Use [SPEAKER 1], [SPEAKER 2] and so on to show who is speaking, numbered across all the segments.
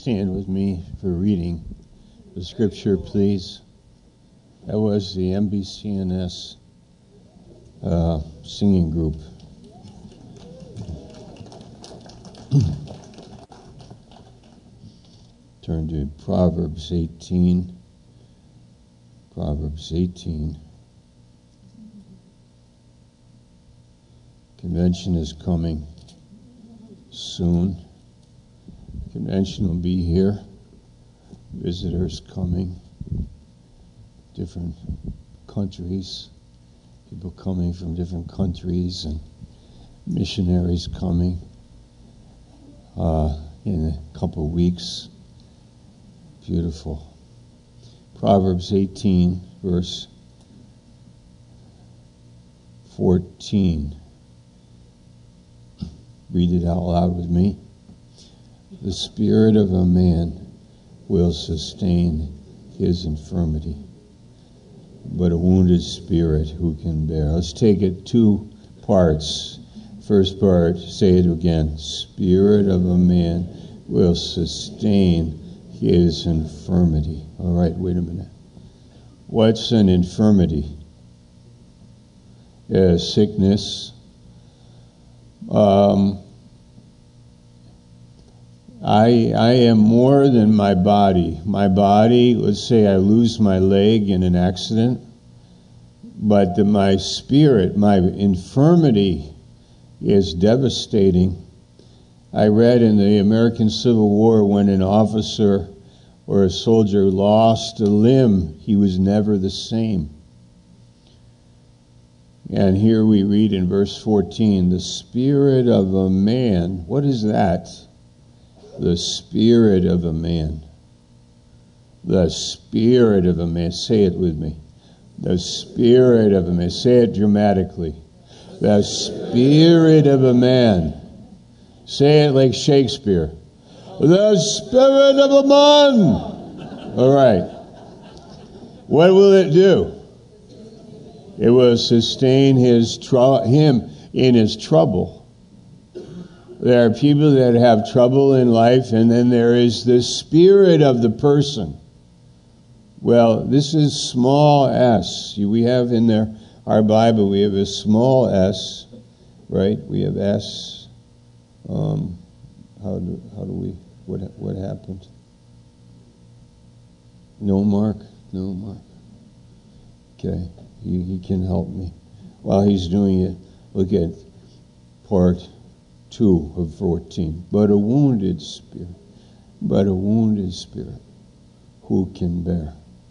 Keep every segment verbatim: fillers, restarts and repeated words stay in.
[SPEAKER 1] stand with me for reading the scripture, please? That was the M B C N S uh, singing group. Turn to Proverbs eighteen. Proverbs eighteen. Convention is coming soon. Convention will be here. Visitors coming. Different countries. People coming from different countries and missionaries coming uh, in a couple of weeks. Beautiful. Proverbs eighteen, verse fourteen. Read it out loud with me. The spirit of a man will sustain his infirmity, but a wounded spirit who can bear. Let's take it two parts. First part, say it again. Spirit of a man will sustain his infirmity. All right, wait a minute. What's an infirmity? Uh, sickness. Um, I I am more than my body. My body, let's say I lose my leg in an accident, but the, my spirit, my infirmity is devastating. I read in the American Civil War when an officer or a soldier lost a limb, he was never the same. And here we read in verse fourteen, the spirit of a man. What is that? The spirit of a man. The spirit of a man. Say it with me. The spirit of a man. Say it dramatically. The spirit of a man. Say it like Shakespeare. The spirit of a man. All right. What will it do? It will sustain his tr- him in his trouble. There are people that have trouble in life, and then there is the spirit of the person. Well, this is small s. We have in there our Bible, we have a small s, right? We have s. Um, how do how do we? What what happened? No mark, no mark. Okay. He, he can help me. While he's doing it, look at part two of fourteen. But a wounded spirit, but a wounded spirit, who can bear?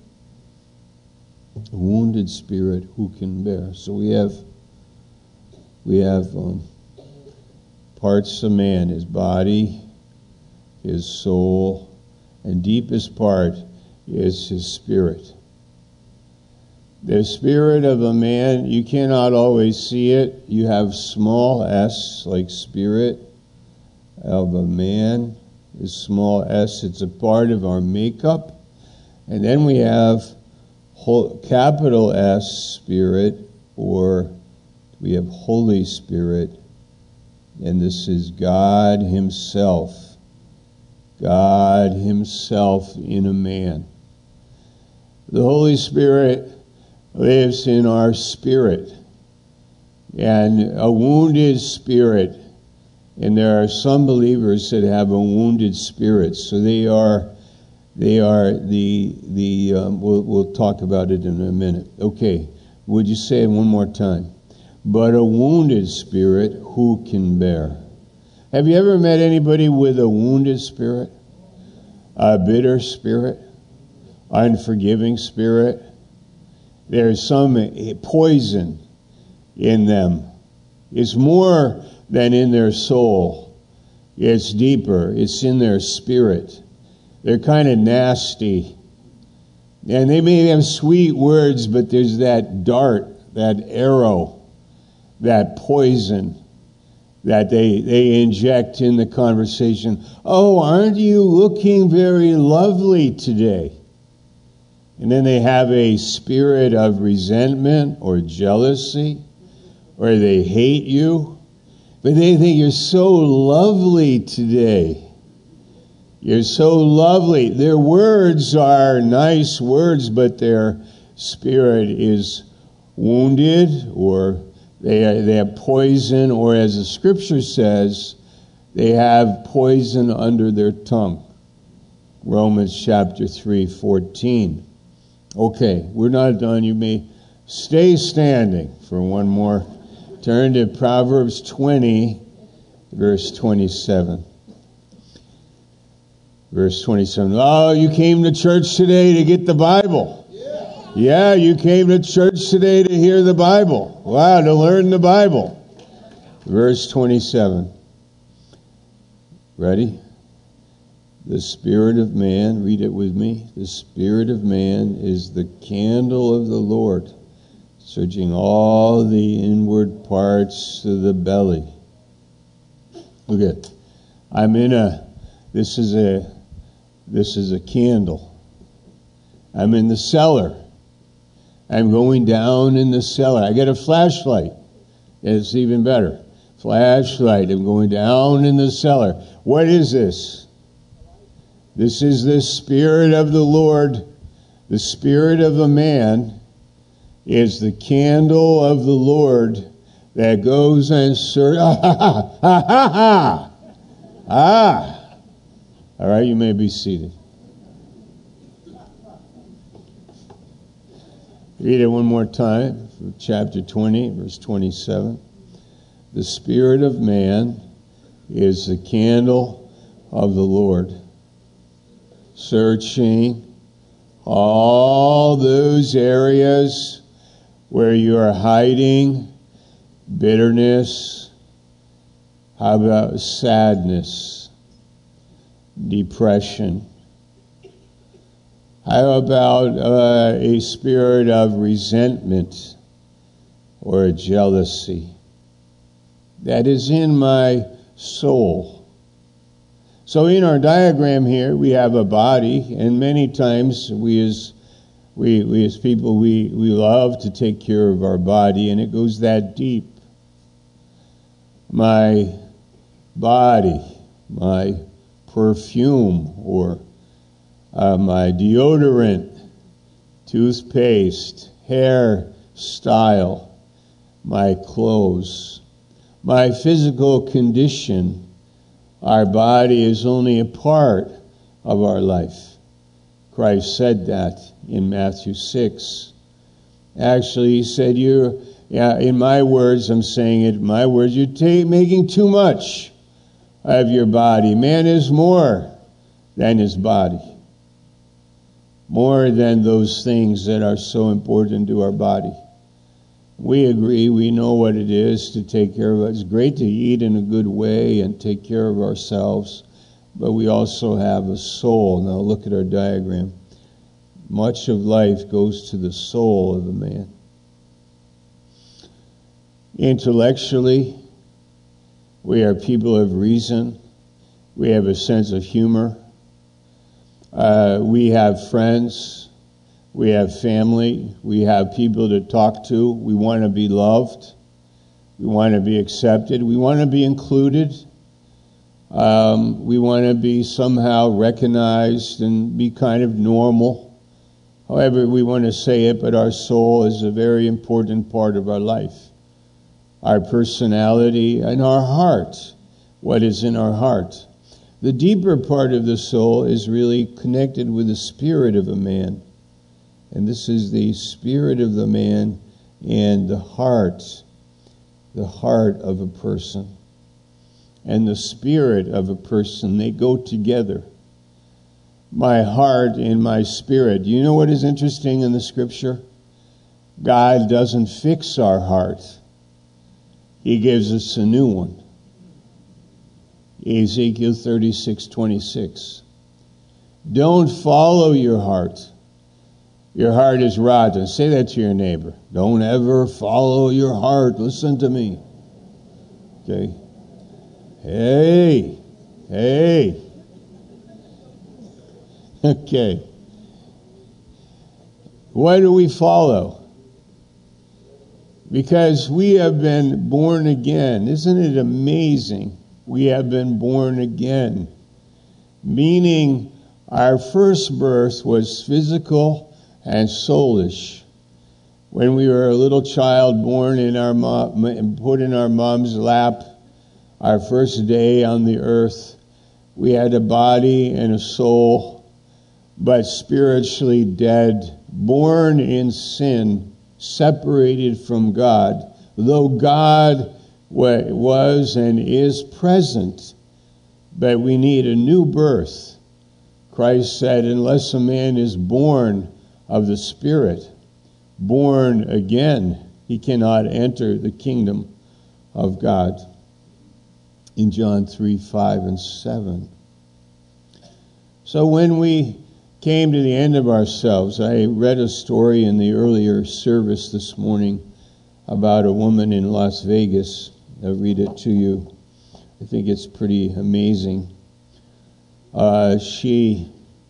[SPEAKER 1] A wounded spirit, who can bear? So we have, we have um, parts of man, his body, his soul, and deepest part is his spirit. The spirit of a man, you cannot always see it. You have small s, like spirit of a man is small s. It's a part of our makeup. And then we have whole, capital S, spirit, or we have Holy Spirit. And this is God himself. God himself in a man. The Holy Spirit lives in our spirit, and a wounded spirit, and there are some believers that have a wounded spirit, so they are they are the the um, we'll we'll talk about it in a minute. Okay, would you say it one more time? But a wounded spirit, who can bear? Have you ever met anybody with a wounded spirit, a bitter spirit, unforgiving spirit? There's some poison in them. It's more than in their soul. It's deeper. It's in their spirit. They're kind of nasty. And they may have sweet words, but there's that dart, that arrow, that poison that they, they inject in the conversation. Oh, aren't you looking very lovely today? And then they have a spirit of resentment or jealousy, or they hate you, but they think you're so lovely today. You're so lovely. Their words are nice words, but their spirit is wounded, or they, they have poison, or as the scripture says, they have poison under their tongue. Romans chapter three, fourteen. Okay, we're not done. You may stay standing for one more. Turn to Proverbs twenty, verse twenty-seven. Verse twenty-seven. Oh, you came to church today to get the Bible. Yeah. Yeah, you came to church today to hear the Bible. Wow, to learn the Bible. Verse twenty-seven. Ready? The spirit of man, read it with me. The spirit of man is the candle of the Lord, searching all the inward parts of the belly. Look at, I'm in a, this is a, this is a candle. I'm in the cellar. I'm going down in the cellar. I get a flashlight. It's even better. Flashlight. I'm going down in the cellar. What is this? This is the Spirit of the Lord. The spirit of a man is the candle of the Lord that goes and searches. Ah, ha, ha, ha, ha. Ah. All right, you may be seated. Read it one more time, from chapter twenty, verse twenty-seven. The spirit of man is the candle of the Lord, searching all those areas where you are hiding bitterness. How about sadness, depression? How about uh, a spirit of resentment or a jealousy that is in my soul? So in our diagram here, we have a body, and many times we as we, we as people, we, we love to take care of our body, and it goes that deep. My body, my perfume, or uh, my deodorant, toothpaste, hair style, my clothes, my physical condition. Our body is only a part of our life. Christ said that in Matthew six. Actually, he said, "You're, yeah, in my words, I'm saying it in my words, you're ta- making too much of your body. Man is more than his body. More than those things that are so important to our body." We agree, we know what it is to take care of it. It's great to eat in a good way and take care of ourselves, but we also have a soul. Now look at our diagram. Much of life goes to the soul of a man. Intellectually, we are people of reason. We have a sense of humor. Uh, we have friends. We have family. We have people to talk to. We want to be loved. We want to be accepted. We want to be included. Um, we want to be somehow recognized and be kind of normal. However we want to say it, but our soul is a very important part of our life. Our personality and our heart. What is in our heart? The deeper part of the soul is really connected with the spirit of a man. And this is the spirit of the man and the heart, the heart of a person. And the spirit of a person, they go together. My heart and my spirit. You know what is interesting in the scripture? God doesn't fix our heart. He gives us a new one. Ezekiel thirty-six twenty-six. Don't follow your heart. Your heart is rotten. Say that to your neighbor. Don't ever follow your heart. Listen to me. Okay? Hey. Hey. Okay. Why do we follow? Because we have been born again. Isn't it amazing? We have been born again. meaning our first birth was physical and soulish. When we were a little child born in our mom, put in our mom's lap, our first day on the earth, we had a body and a soul, but spiritually dead, born in sin, separated from God. Though God was and is present, but we need a new birth. Christ said, unless a man is born of the Spirit, born again, he cannot enter the kingdom of God. In John three, five, and seven. So when we came to the end of ourselves, I read a story in the earlier service this morning about a woman in Las Vegas. I'll read it to you. I think it's pretty amazing. Uh, she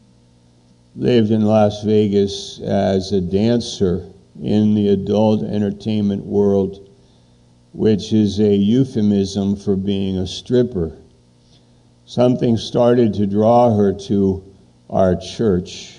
[SPEAKER 1] lived in Las Vegas as a dancer in the adult entertainment world, which is a euphemism for being a stripper. Something started to draw her to our church.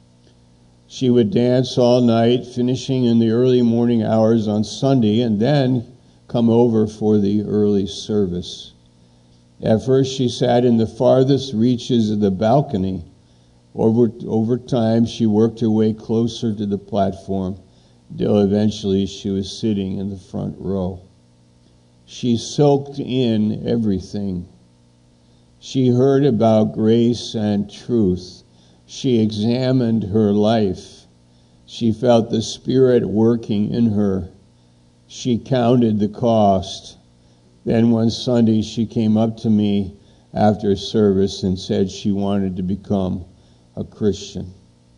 [SPEAKER 1] She would dance all night, finishing in the early morning hours on Sunday, and then come over for the early service. At first she sat in the farthest reaches of the balcony. Over, over time she worked her way closer to the platform, until eventually she was sitting in the front row. She soaked in everything. She heard about grace and truth. She examined her life. She felt the Spirit working in her. She counted the cost. Then one Sunday she came up to me after service and said she wanted to become a Christian.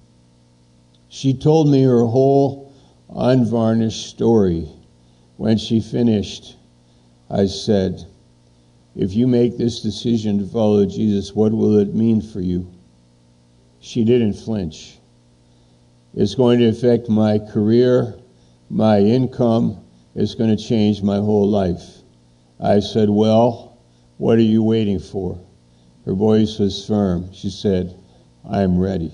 [SPEAKER 1] She told me her whole unvarnished story. When she finished, I said, if you make this decision to follow Jesus, what will it mean for you? She didn't flinch. It's going to affect my career, my income. It's going to change my whole life. I said, well, what are you waiting for? Her voice was firm. She said, I'm ready.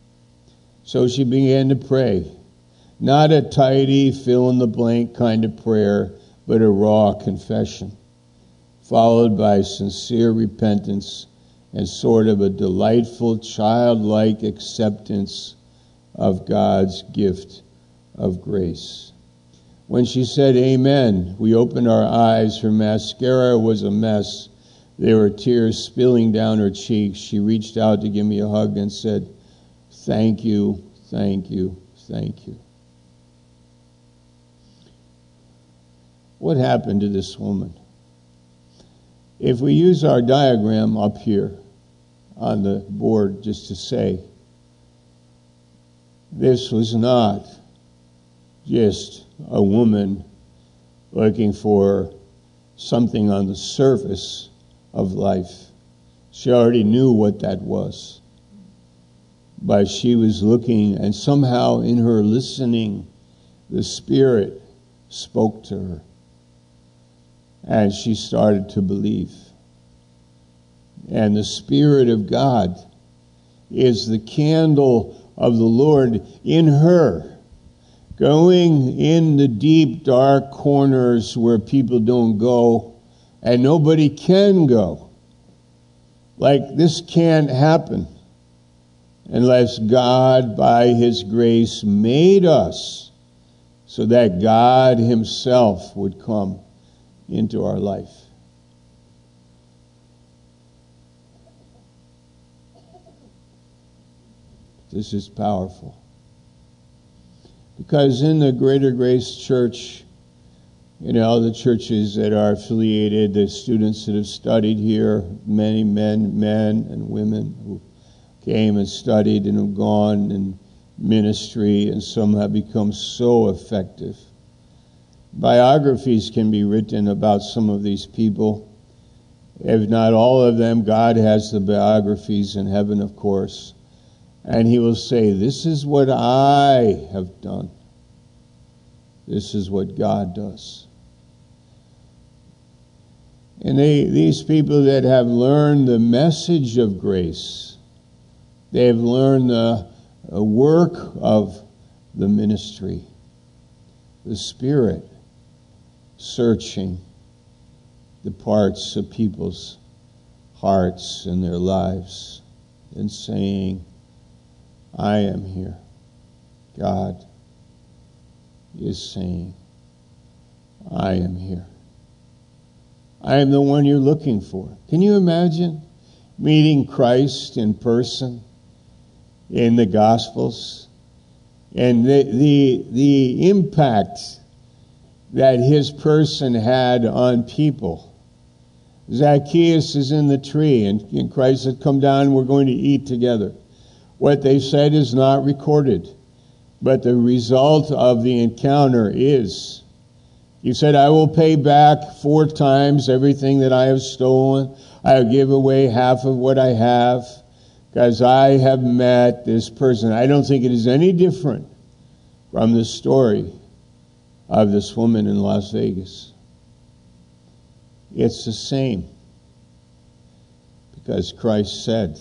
[SPEAKER 1] So she began to pray. Not a tidy, fill-in-the-blank kind of prayer, but a raw confession, followed by sincere repentance and sort of a delightful, childlike acceptance of God's gift of grace. When she said amen, we opened our eyes. Her mascara was a mess. There were tears spilling down her cheeks. She reached out to give me a hug and said, thank you, thank you, thank you. What happened to this woman? If we use our diagram up here on the board just to say, this was not just a woman looking for something on the surface of life. She already knew what that was. But she was looking, and somehow in her listening, the Spirit spoke to her. And she started to believe. And the Spirit of God is the candle of the Lord in her, going in the deep, dark corners where people don't go, and nobody can go. Like, this can't happen unless God, by His grace, made us so that God Himself would come into our life. This is powerful. Because in the Greater Grace Church, you know, the churches that are affiliated, the students that have studied here, many men, men and women who came and studied and have gone in ministry, and some have become so effective. Biographies can be written about some of these people. If not all of them, God has the biographies in heaven, of course. And He will say, this is what I have done. This is what God does. And they, these people that have learned the message of grace, they have learned the uh, work of the ministry, the Spirit searching the parts of people's hearts and their lives and saying, I am here. God is saying, I am here. I am the one you're looking for. Can you imagine meeting Christ in person in the Gospels? And the, the, the impact that his person had on people. Zacchaeus is in the tree, and, and Christ said, come down, we're going to eat together. What they said is not recorded, but the result of the encounter is, he said, I will pay back four times everything that I have stolen. I will give away half of what I have, because I have met this person. I don't think it is any different from the story of this woman in Las Vegas. It's the same. Because Christ said,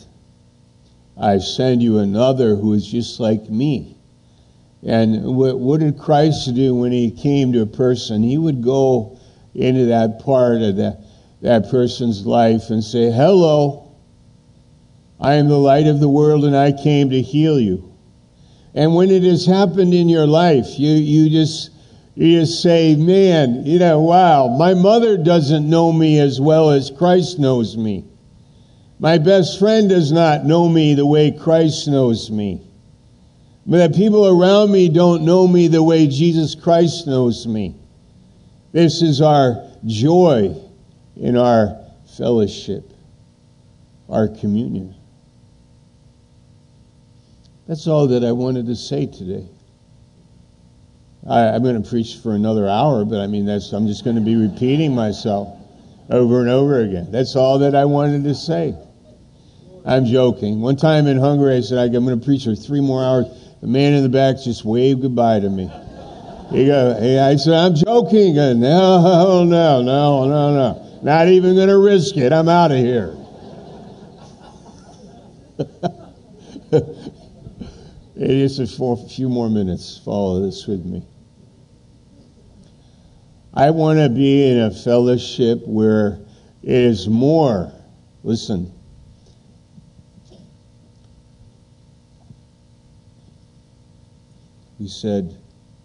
[SPEAKER 1] I send you another who is just like me. And what, what did Christ do when he came to a person? He would go into that part of that, that person's life and say, hello, I am the light of the world and I came to heal you. And when it has happened in your life, you, you just you just say, man, you know, wow, my mother doesn't know me as well as Christ knows me. My best friend does not know me the way Christ knows me. But the people around me don't know me the way Jesus Christ knows me. This is our joy in our fellowship, our communion. That's all that I wanted to say today. I, I'm going to preach for another hour, but I mean, that's I'm just going to be repeating myself over and over again. That's all that I wanted to say. I'm joking. One time in Hungary, I said, I'm going to preach for three more hours. The man in the back just waved goodbye to me. He go, he, I said, I'm joking. No, no, no, no, no. Not even going to risk it. I'm out of here. Just a few more minutes. Follow this with me. I want to be in a fellowship where it is more. Listen. He said,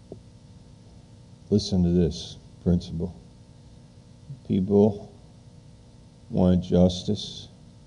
[SPEAKER 1] listen to this principle. People want justice.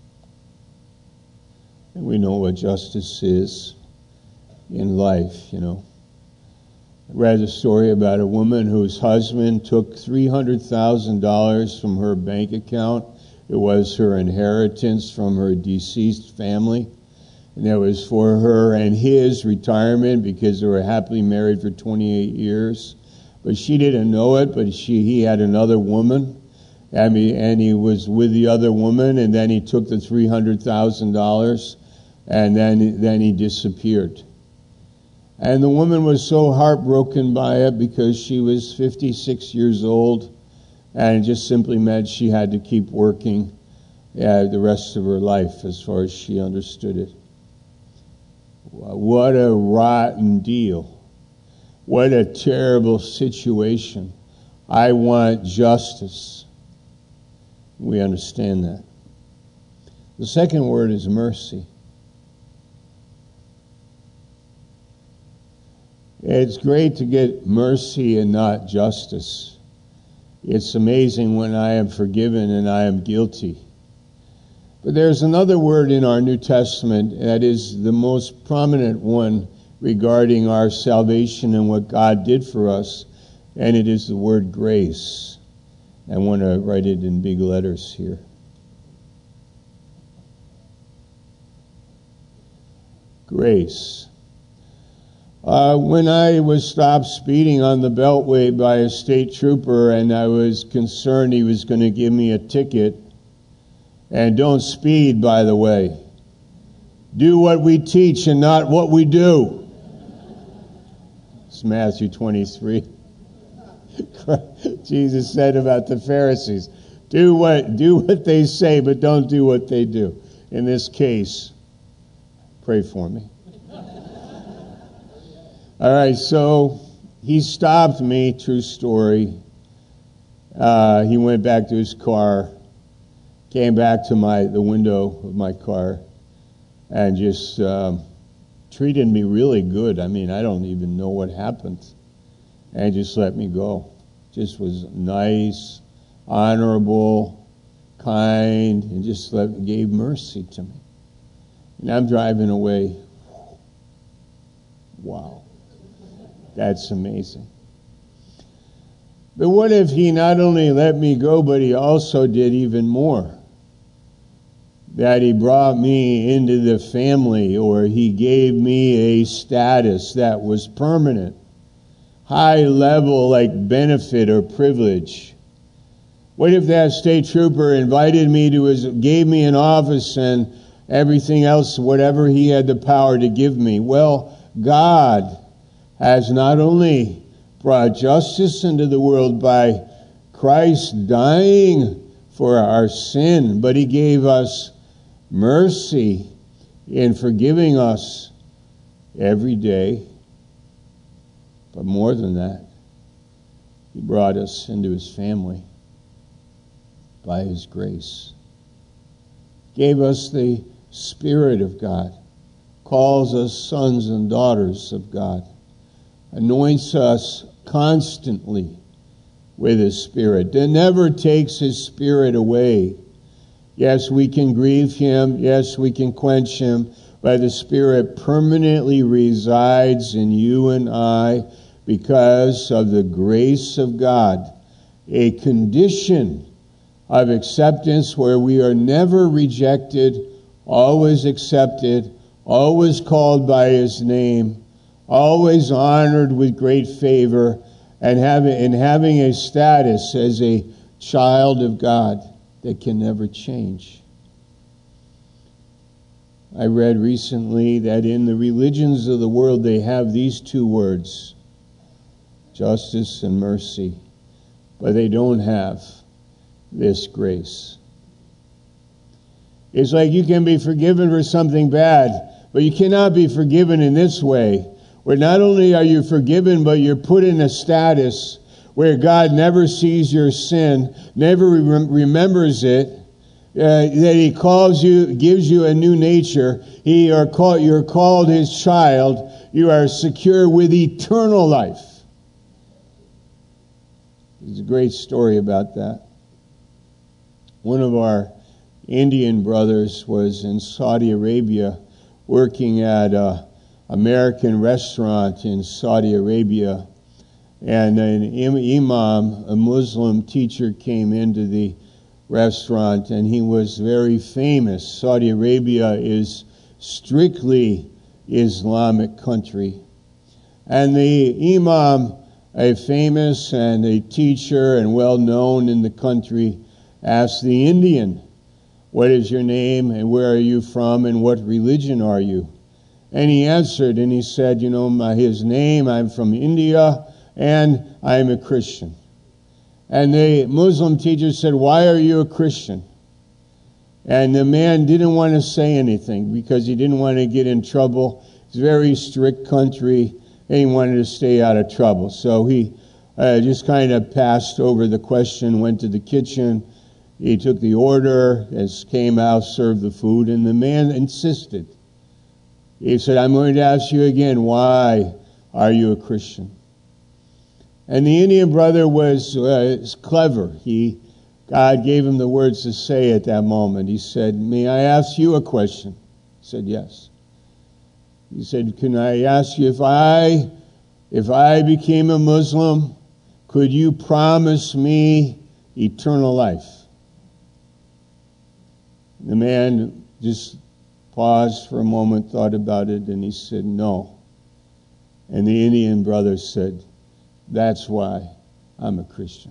[SPEAKER 1] And we know what justice is in life, you know. I read a story about a woman whose husband took three hundred thousand dollars from her bank account. It was her inheritance from her deceased family. And that was for her and his retirement because they were happily married for twenty-eight years. But she didn't know it, but she he had another woman. And he, and he was with the other woman, and then he took the three hundred thousand dollars, and then, then he disappeared. And the woman was so heartbroken by it because she was fifty-six years old, and it just simply meant she had to keep working uh, the rest of her life as far as she understood it. What a rotten deal. What a terrible situation. I want justice. We understand that. The second word is mercy. It's great to get mercy and not justice. It's amazing when I am forgiven and I am guilty. But there's another word in our New Testament that is the most prominent one regarding our salvation and what God did for us, and it is the word grace. I want to write it in big letters here. Grace. Uh, when I was stopped speeding on the Beltway by a state trooper and I was concerned he was going to give me a ticket, and don't speed, by the way. Do what we teach and not what we do. It's Matthew twenty-three. Jesus said about the Pharisees, do what do what they say, but don't do what they do. In this case, pray for me. All right, so he stopped me, true story. Uh, he went back to his car, came back to my the window of my car, and just um, treated me really good. I mean, I don't even know what happened. And just let me go. Just was nice, honorable, kind, and just let, gave mercy to me. And I'm driving away. Wow. That's amazing. But what if he not only let me go, but he also did even more? That he brought me into the family, or he gave me a status that was permanent, high level, like benefit or privilege. What if that state trooper invited me to his, gave me an office and everything else, whatever he had the power to give me? Well, God has not only brought justice into the world by Christ dying for our sin, but he gave us mercy in forgiving us every day. But more than that, he brought us into his family by his grace. Gave us the Spirit of God, calls us sons and daughters of God, anoints us constantly with his Spirit, that never takes his Spirit away. Yes, we can grieve him. Yes, we can quench him. But the Spirit permanently resides in you and I because of the grace of God. A condition of acceptance where we are never rejected, always accepted, always called by his name, always honored with great favor, and having, and having a status as a child of God that can never change. I read recently that in the religions of the world they have these two words, justice and mercy, but they don't have this grace. It's like you can be forgiven for something bad, but you cannot be forgiven in this way, where not only are you forgiven, but you're put in a status where God never sees your sin, never rem- remembers it, uh, that he calls you, gives you a new nature. He are called, you're called his child. You are secure with eternal life. There's a great story about that. One of our Indian brothers was in Saudi Arabia working at a American restaurant in Saudi Arabia, and an imam, a Muslim teacher, came into the restaurant, and he was very famous. Saudi Arabia is strictly Islamic country, and the imam, a famous and a teacher and well known in the country, asked the Indian, "What is your name, and where are you from, and what religion are you?" And he answered, and he said, you know, my, his name, I'm from India, and I'm a Christian. And the Muslim teacher said, "Why are you a Christian?" And the man didn't want to say anything because he didn't want to get in trouble. It's a very strict country, and he wanted to stay out of trouble. So he uh, just kind of passed over the question, went to the kitchen. He took the order, as came out, served the food, and the man insisted. He said, "I'm going to ask you again, why are you a Christian?" And the Indian brother was uh, clever. He, God gave him the words to say at that moment. He said, "May I ask you a question?" He said, "Yes." He said, "Can I ask you, if I, if I became a Muslim, could you promise me eternal life?" The man just paused for a moment, thought about it, and he said, "No." And the Indian brother said, "That's why I'm a Christian."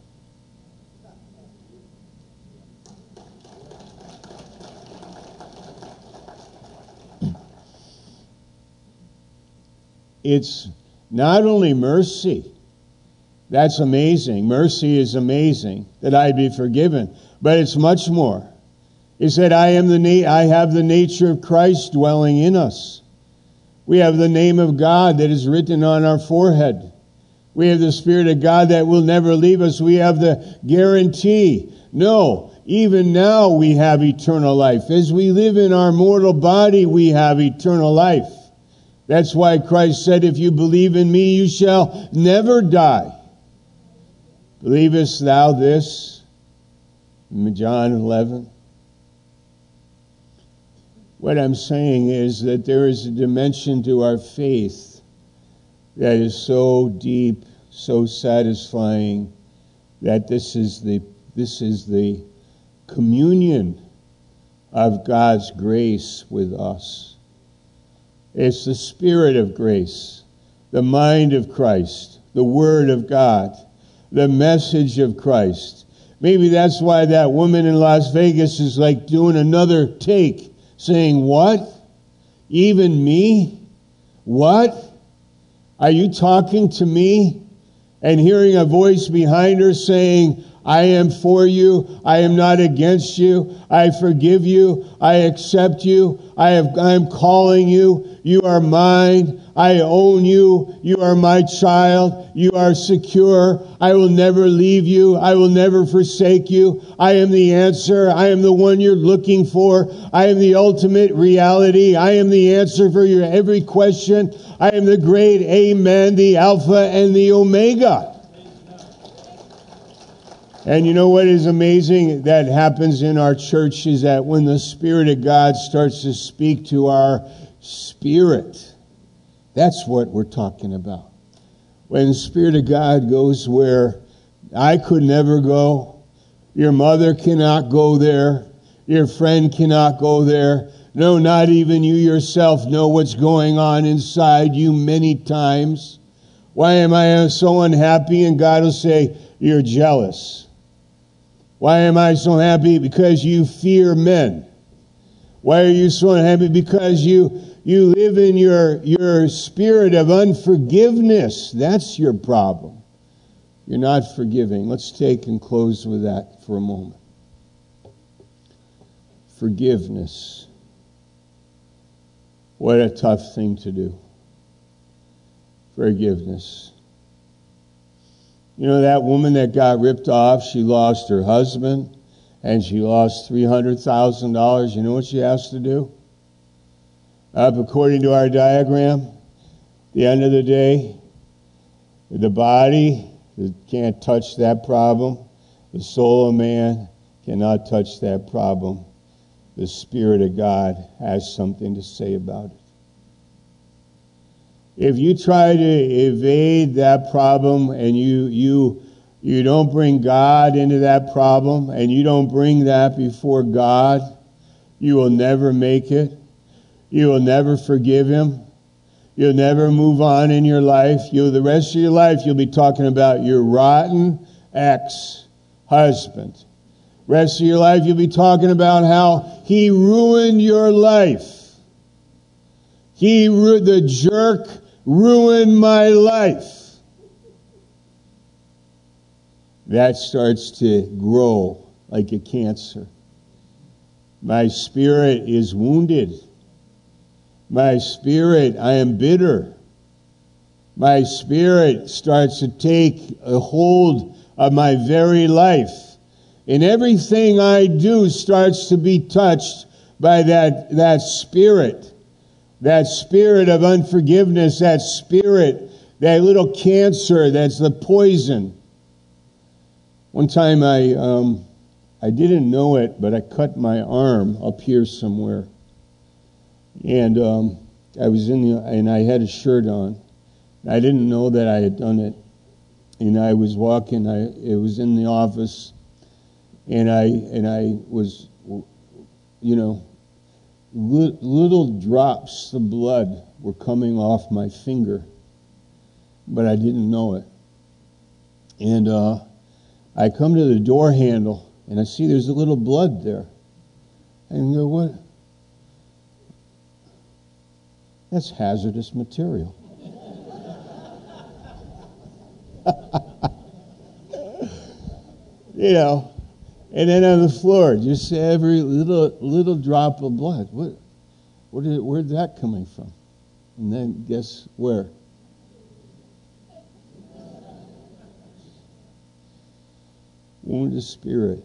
[SPEAKER 1] It's not only mercy, That's amazing. Mercy is amazing, that I'd be forgiven. But it's much more. He said, I am the na- I have the nature of Christ dwelling in us. We have the name of God that is written on our forehead. We have the Spirit of God that will never leave us. We have the guarantee. No, even now we have eternal life. As we live in our mortal body, we have eternal life. That's why Christ said, if you believe in me, you shall never die. Believest thou this? John eleven. What I'm saying is that there is a dimension to our faith that is so deep, so satisfying, that this is the this is the communion of God's grace with us. It's the Spirit of grace, the mind of Christ, the Word of God, the message of Christ. Maybe that's why that woman in Las Vegas is like doing another take, saying, what? Even me? What? Are you talking to me? And hearing a voice behind her saying, I am for you. I am not against you. I forgive you. I accept you. I have, I am calling you. You are mine. I own you. You are my child. You are secure. I will never leave you. I will never forsake you. I am the answer. I am the one you're looking for. I am the ultimate reality. I am the answer for your every question. I am the great Amen, the Alpha and the Omega. And you know what is amazing that happens in our church is that when the Spirit of God starts to speak to our spirit, that's what we're talking about. When the Spirit of God goes where I could never go, your mother cannot go there, your friend cannot go there, no, not even you yourself know what's going on inside you many times. Why am I so unhappy? And God will say, you're jealous. Why am I so happy? Because you fear men. Why are you so unhappy? Because you you live in your, your spirit of unforgiveness. That's your problem. You're not forgiving. Let's take and close with that for a moment. Forgiveness. What a tough thing to do. Forgiveness. You know that woman that got ripped off, she lost her husband and she lost three hundred thousand dollars. You know what she has to do? Up according to our diagram, at the end of the day, the body can't touch that problem. The soul of man cannot touch that problem. The Spirit of God has something to say about it. If you try to evade that problem and you you you don't bring God into that problem and you don't bring that before God, you will never make it. You will never forgive Him. You'll never move on in your life. You the rest of your life you'll be talking about your rotten ex-husband. Rest of your life you'll be talking about how he ruined your life. He the jerk ruined my life. That starts to grow like a cancer. My spirit is wounded. My spirit, I am bitter. My spirit starts to take a hold of my very life. And everything I do starts to be touched by that, that spirit. That spirit of unforgiveness, that spirit, that little cancer that's the poison. One time I um, I didn't know it, but I cut my arm up here somewhere. And um, I was in the, and I had a shirt on. I didn't know that I had done it. And I was walking, I it was in the office, and I and I was, you know, little drops of blood were coming off my finger, but I didn't know it. And uh, I come to the door handle, and I see there's a little blood there. And I go, what? That's hazardous material. you know, and then on the floor, just every little little drop of blood. What, what is, where's that coming from? And then guess where? Wounded spirit.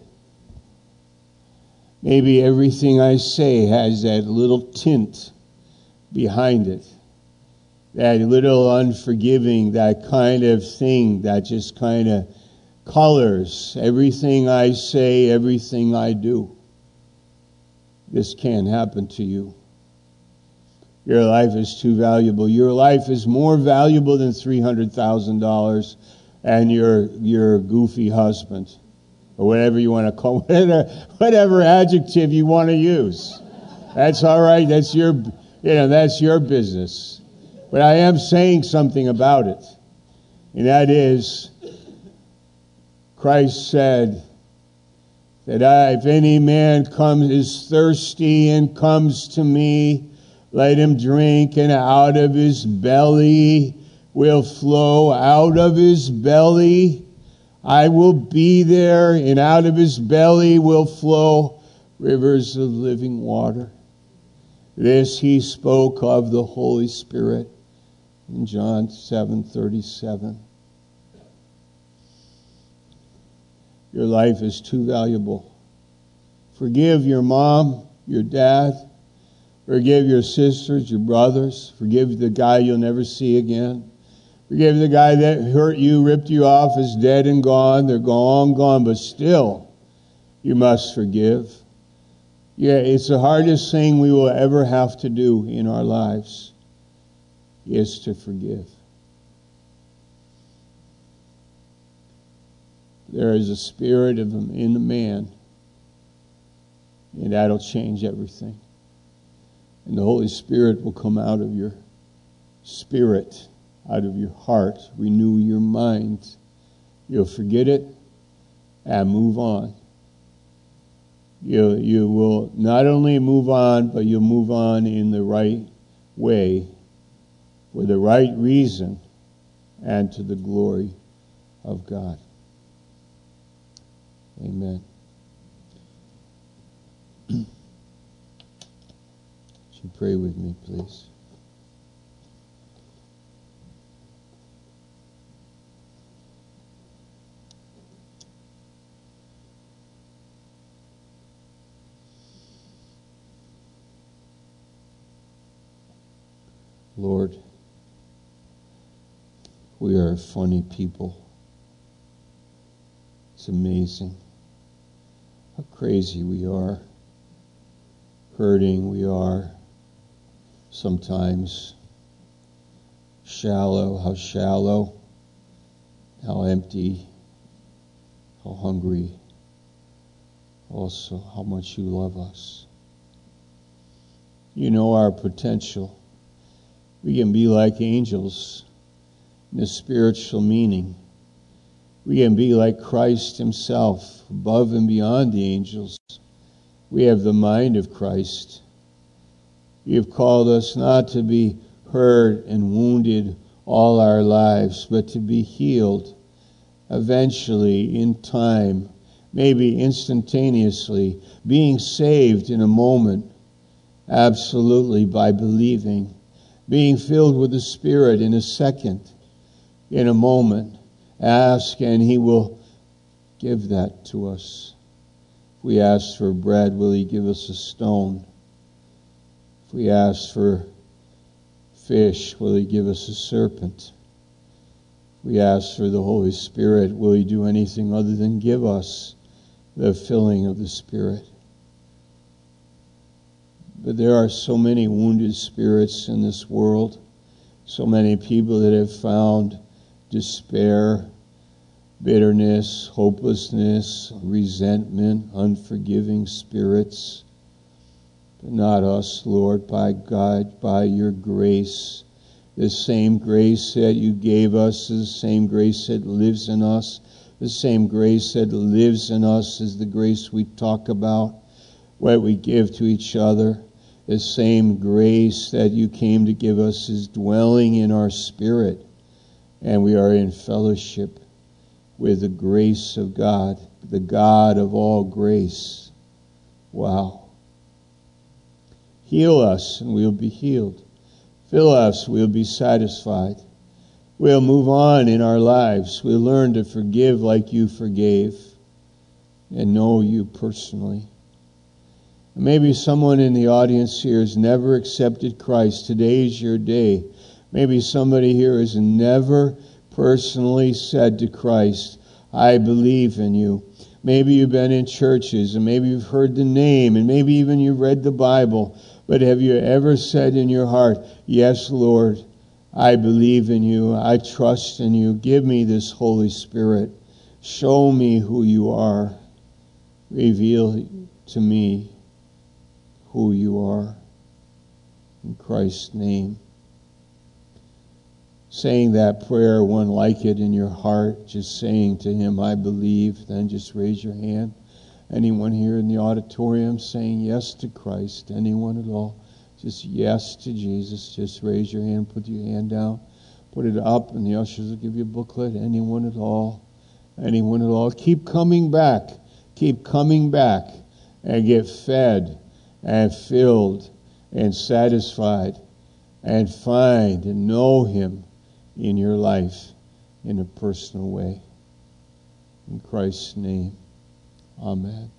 [SPEAKER 1] Maybe everything I say has that little tint behind it. That little unforgiving, that kind of thing that just kind of colors everything I say, everything I do. This can't happen to you. Your life is too valuable. Your life is more valuable than three hundred thousand dollars and your your goofy husband. Or whatever you want to call, whatever, whatever adjective you want to use. That's all right. That's your, you know, that's your business. But I am saying something about it. And that is, Christ said that I, if any man comes, is thirsty and comes to me, let him drink, and out of his belly will flow, out of his belly I will be there, and out of his belly will flow rivers of living water. This he spoke of the Holy Spirit in John seven thirty-seven. Your life is too valuable. Forgive your mom, your dad. Forgive your sisters, your brothers. Forgive the guy you'll never see again. Forgive the guy that hurt you, ripped you off, is dead and gone. They're gone, gone, but still, you must forgive. Yeah, it's the hardest thing we will ever have to do in our lives, is to forgive. There is a spirit of in the man, and that'll change everything. And the Holy Spirit will come out of your spirit, out of your heart, renew your mind. You'll forget it and move on. You, you will not only move on, but you'll move on in the right way, for the right reason, and to the glory of God. Amen. Would you pray with me, please? Lord, we are a funny people. It's amazing how crazy we are, hurting we are, sometimes shallow, how shallow, how empty, how hungry, also how much you love us. You know our potential. We can be like angels in the spiritual meaning. We can be like Christ himself, above and beyond the angels. We have the mind of Christ. You have called us not to be hurt and wounded all our lives, but to be healed eventually, in time, maybe instantaneously, being saved in a moment, absolutely by believing. Being filled with the Spirit in a second, in a moment. Ask and he will give that to us. If we ask for bread, will he give us a stone? If we ask for fish, will he give us a serpent? If we ask for the Holy Spirit, will he do anything other than give us the filling of the Spirit? But there are so many wounded spirits in this world, so many people that have found despair, bitterness, hopelessness, resentment, unforgiving spirits. But not us, Lord, by God, by your grace. The same grace that you gave us, the same grace that lives in us, the same grace that lives in us is the grace we talk about, what we give to each other. The same grace that you came to give us is dwelling in our spirit, and we are in fellowship. with the grace of God, the God of all grace. Wow. Heal us and we'll be healed. Fill us, we'll be satisfied. We'll move on in our lives. We'll learn to forgive like you forgave and know you personally. Maybe someone in the audience here has never accepted Christ. Today's your day. Maybe somebody here has never personally said to Christ, I believe in you. Maybe you've been in churches and maybe you've heard the name and maybe even you've read the Bible. But have you ever said in your heart, yes, Lord, I believe in you. I trust in you. Give me this Holy Spirit. Show me who you are. Reveal to me who you are. In Christ's name. Saying that prayer, one like it in your heart, just saying to him, I believe, then just raise your hand. Anyone here in the auditorium saying yes to Christ? Anyone at all? Just yes to Jesus. Just raise your hand, put your hand down, put it up, and the ushers will give you a booklet. Anyone at all? Anyone at all? Keep coming back. Keep coming back and get fed and filled and satisfied and find and know him in your life in a personal way. In Christ's name, amen.